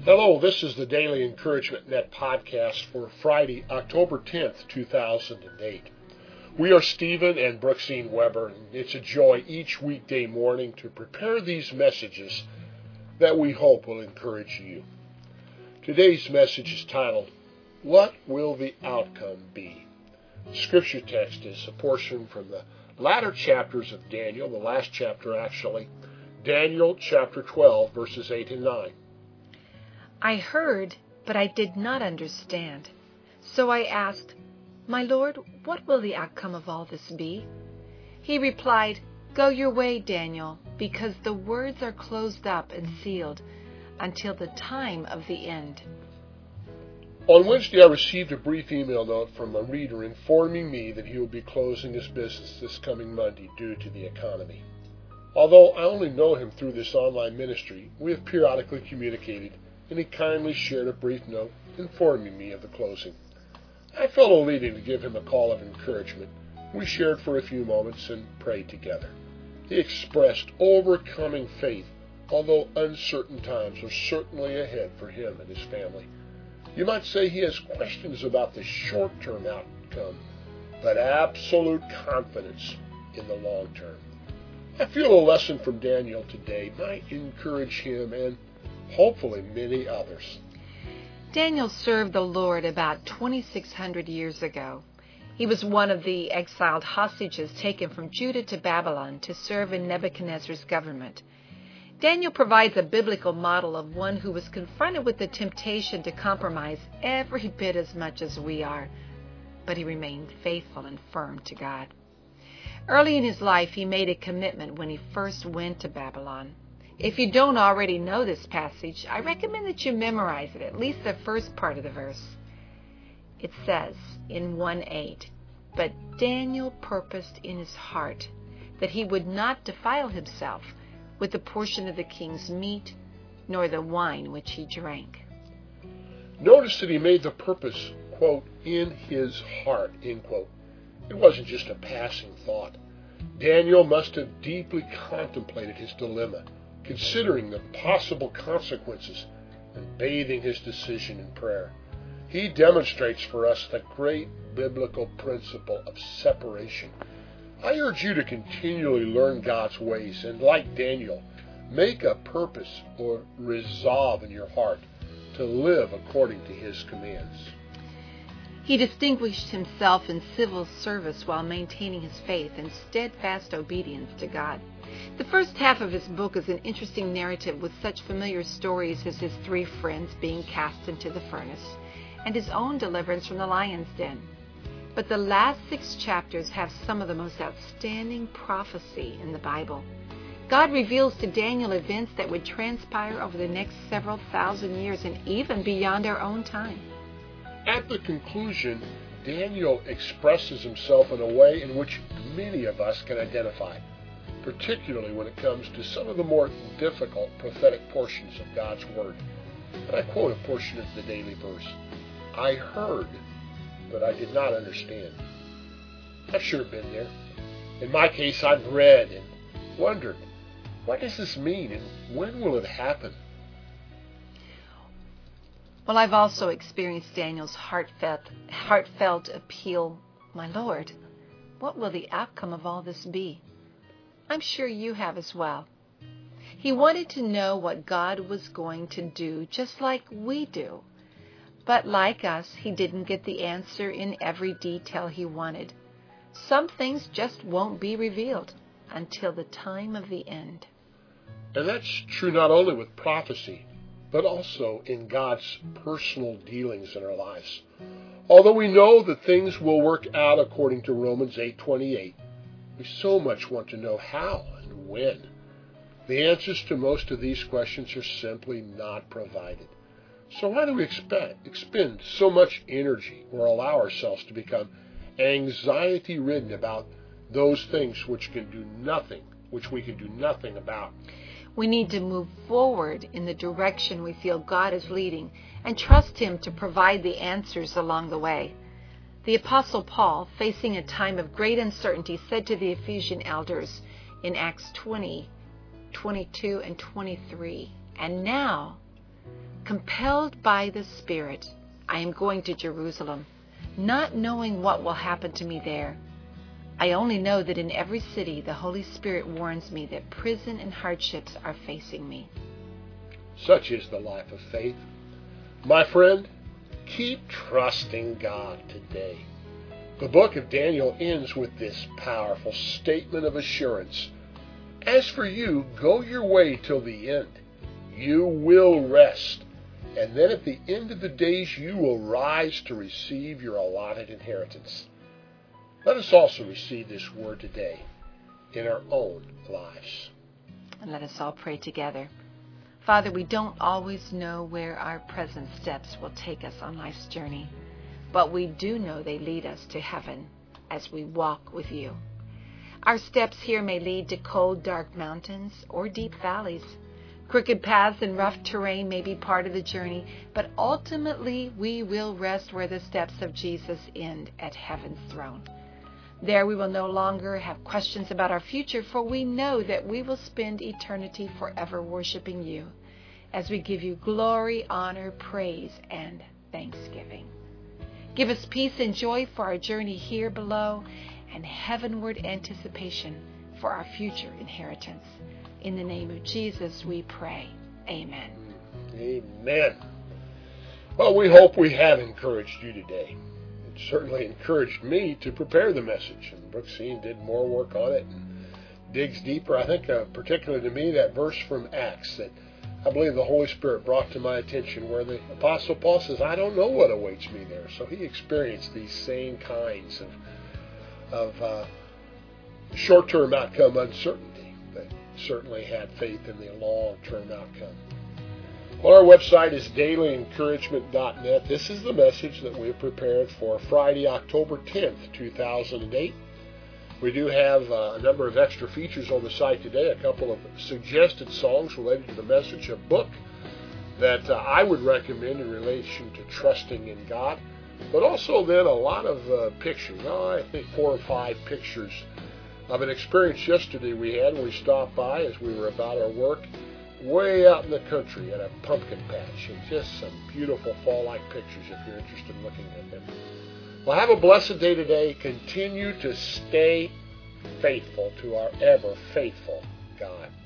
Hello, this is the Daily Encouragement Net podcast for Friday, October 10th, 2008. We are Stephen and Brooksine Weber, and it's a joy each weekday morning to prepare these messages that we hope will encourage you. Today's message is titled, What Will the Outcome Be? The scripture text is a portion from the latter chapters of Daniel, the last chapter actually, Daniel chapter 12, verses 8 and 9. I heard, but I did not understand. So I asked, My Lord, what will the outcome of all this be? He replied, Go your way, Daniel, because the words are closed up and sealed until the time of the end. On Wednesday, I received a brief email note from a reader informing me that he will be closing his business this coming Monday due to the economy. Although I only know him through this online ministry, we have periodically communicated, and he kindly shared a brief note informing me of the closing. I felt a leading to give him a call of encouragement. We shared for a few moments and prayed together. He expressed overcoming faith, although uncertain times are certainly ahead for him and his family. You might say he has questions about the short-term outcome, but absolute confidence in the long term. I feel a lesson from Daniel today might encourage him and hopefully many others. Daniel served the Lord about 2,600 years ago. He was one of the exiled hostages taken from Judah to Babylon to serve in Nebuchadnezzar's government. Daniel provides a biblical model of one who was confronted with the temptation to compromise every bit as much as we are, but he remained faithful and firm to God. Early in his life, he made a commitment when he first went to Babylon. If you don't already know this passage, I recommend that you memorize it, at least the first part of the verse. It says in 1:8, But Daniel purposed in his heart that he would not defile himself with the portion of the king's meat, nor the wine which he drank. Notice that he made the purpose, quote, in his heart, end quote. It wasn't just a passing thought. Daniel must have deeply contemplated his dilemma, considering the possible consequences and bathing his decision in prayer. He demonstrates for us the great biblical principle of separation. I urge you to continually learn God's ways and, like Daniel, make a purpose or resolve in your heart to live according to his commands. He distinguished himself in civil service while maintaining his faith and steadfast obedience to God. The first half of his book is an interesting narrative with such familiar stories as his 3 friends being cast into the furnace and his own deliverance from the lion's den. But the last 6 chapters have some of the most outstanding prophecy in the Bible. God reveals to Daniel events that would transpire over the next several thousand years and even beyond our own time. At the conclusion, Daniel expresses himself in a way in which many of us can identify, particularly when it comes to some of the more difficult prophetic portions of God's Word. And I quote a portion of the daily verse, I heard, but I did not understand. I've sure been there. In my case, I've read and wondered, what does this mean and when will it happen? Well, I've also experienced Daniel's heartfelt appeal, My Lord, what will the outcome of all this be? I'm sure you have as well. He wanted to know what God was going to do, just like we do. But like us, he didn't get the answer in every detail he wanted. Some things just won't be revealed until the time of the end. And that's true not only with prophecy, but also in God's personal dealings in our lives. Although we know that things will work out according to Romans 8:28, we so much want to know how and when. The answers to most of these questions are simply not provided. So why do we expend so much energy or allow ourselves to become anxiety-ridden about those things which we can do nothing about? We need to move forward in the direction we feel God is leading and trust Him to provide the answers along the way. The Apostle Paul, facing a time of great uncertainty, said to the Ephesian elders in Acts 20:22 and 23, And now, Compelled by the Spirit, I am going to Jerusalem, not knowing what will happen to me there. I only know that in every city the Holy Spirit warns me that prison and hardships are facing me. Such is the life of faith. My friend, keep trusting God today. The book of Daniel ends with this powerful statement of assurance. As for you, go your way till the end. You will rest, and then at the end of the days you will rise to receive your allotted inheritance. Let us also receive this word today in our own lives. And let us all pray together. Father, we don't always know where our present steps will take us on life's journey, but we do know they lead us to heaven as we walk with you. Our steps here may lead to cold, dark mountains or deep valleys. Crooked paths and rough terrain may be part of the journey, but ultimately we will rest where the steps of Jesus end at heaven's throne. There we will no longer have questions about our future, for we know that we will spend eternity forever worshiping you as we give you glory, honor, praise, and thanksgiving. Give us peace and joy for our journey here below and heavenward anticipation for our future inheritance. In the name of Jesus we pray. Amen. Amen. Well, we hope we have encouraged you today. It certainly encouraged me to prepare the message. And Brooksine did more work on it and digs deeper. I think particularly to me that verse from Acts that I believe the Holy Spirit brought to my attention where the Apostle Paul says, I don't know what awaits me there. So he experienced these same kinds of short-term outcome uncertainty, but certainly had faith in the long-term outcome. Well, our website is dailyencouragement.net. This is the message that we have prepared for Friday, October 10th, 2008. We do have a number of extra features on the site today, a couple of suggested songs related to the message, a book that I would recommend in relation to trusting in God, but also then a lot of pictures. I think 4 or 5 pictures of an experience yesterday we had when we stopped by as we were about our work way out in the country at a pumpkin patch, and just some beautiful fall-like pictures if you're interested in looking at them. Well, have a blessed day today. Continue to stay faithful to our ever faithful God.